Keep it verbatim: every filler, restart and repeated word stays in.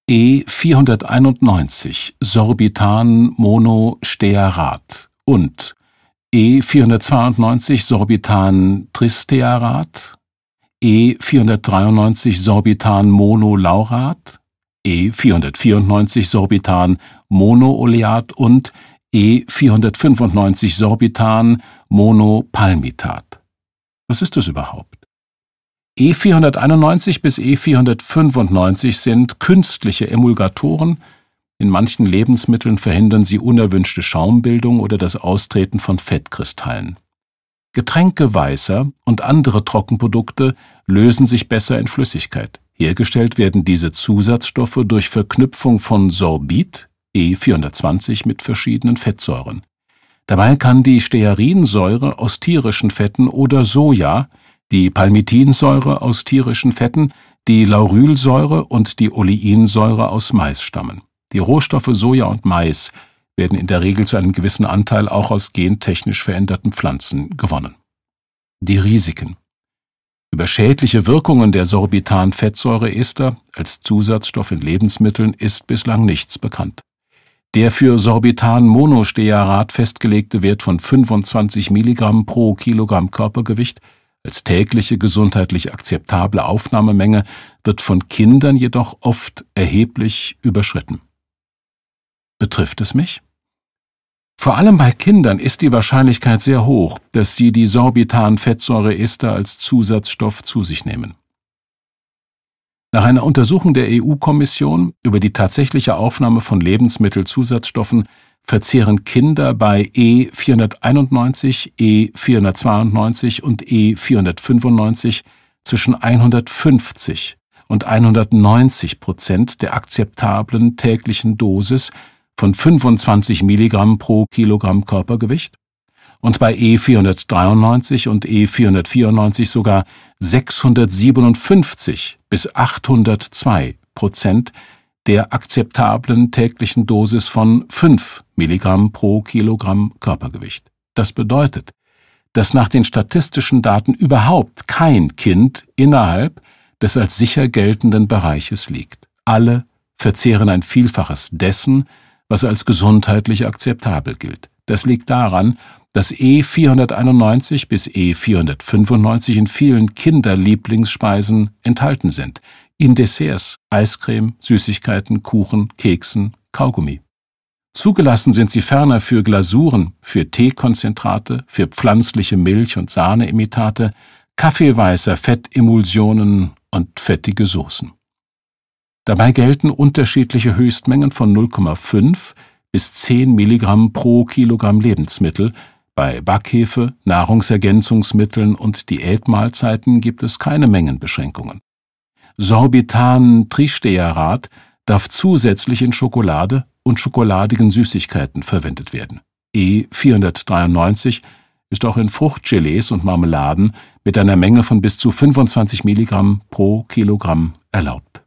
E vierhunderteinundneunzig Sorbitan-Monostearat und E vierhundertzweiundneunzig Sorbitan-Tristearat, E vierhundertdreiundneunzig Sorbitan-Monolaurat, E vierhundertvierundneunzig Sorbitan-Monooleat und E vierhundertfünfundneunzig Sorbitan-Monopalmitat. Was ist das überhaupt? E vierhunderteinundneunzig bis E vierhundertfünfundneunzig sind künstliche Emulgatoren. In manchen Lebensmitteln verhindern sie unerwünschte Schaumbildung oder das Austreten von Fettkristallen. Getränkeweißer und andere Trockenprodukte lösen sich besser in Flüssigkeit. Hergestellt werden diese Zusatzstoffe durch Verknüpfung von Sorbit, E vierhundertzwanzig, mit verschiedenen Fettsäuren. Dabei kann die Stearinsäure aus tierischen Fetten oder Soja, die Palmitinsäure aus tierischen Fetten, die Laurylsäure und die Oleinsäure aus Mais stammen. Die Rohstoffe Soja und Mais werden in der Regel zu einem gewissen Anteil auch aus gentechnisch veränderten Pflanzen gewonnen. Die Risiken. Über schädliche Wirkungen der Sorbitan-Fettsäureester als Zusatzstoff in Lebensmitteln ist bislang nichts bekannt. Der für Sorbitan-Monostearat festgelegte Wert von fünfundzwanzig Milligramm pro Kilogramm Körpergewicht als tägliche gesundheitlich akzeptable Aufnahmemenge wird von Kindern jedoch oft erheblich überschritten. Betrifft es mich? Vor allem bei Kindern ist die Wahrscheinlichkeit sehr hoch, dass sie die Sorbitan-Fettsäureester als Zusatzstoff zu sich nehmen. Nach einer Untersuchung der E U-Kommission über die tatsächliche Aufnahme von Lebensmittelzusatzstoffen verzehren Kinder bei E vierhunderteinundneunzig, E vierhundertzweiundneunzig und E vierhundertfünfundneunzig zwischen hundertfünfzig und hundertneunzig Prozent der akzeptablen täglichen Dosis von fünfundzwanzig Milligramm pro Kilogramm Körpergewicht und bei E vierhundertdreiundneunzig und E vierhundertvierundneunzig sogar sechshundertsiebenundfünfzig bis achthundertzwei Prozent der akzeptablen täglichen Dosis von fünf Milligramm pro Kilogramm Körpergewicht. Das bedeutet, dass nach den statistischen Daten überhaupt kein Kind innerhalb des als sicher geltenden Bereiches liegt. Alle verzehren ein Vielfaches dessen, was als gesundheitlich akzeptabel gilt. Das liegt daran, dass E vierhunderteinundneunzig bis E vierhundertfünfundneunzig in vielen Kinderlieblingsspeisen enthalten sind. In Desserts, Eiscreme, Süßigkeiten, Kuchen, Keksen, Kaugummi. Zugelassen sind sie ferner für Glasuren, für Teekonzentrate, für pflanzliche Milch- und Sahneimitate, Kaffeeweißer, Fettemulsionen und fettige Soßen. Dabei gelten unterschiedliche Höchstmengen von null Komma fünf bis zehn Milligramm pro Kilogramm Lebensmittel. Bei Backhefe, Nahrungsergänzungsmitteln und Diätmahlzeiten gibt es keine Mengenbeschränkungen. Sorbitan-Tristearat darf zusätzlich in Schokolade und schokoladigen Süßigkeiten verwendet werden. E vierhundertdreiundneunzig ist auch in Fruchtgelees und Marmeladen mit einer Menge von bis zu fünfundzwanzig Milligramm pro Kilogramm erlaubt.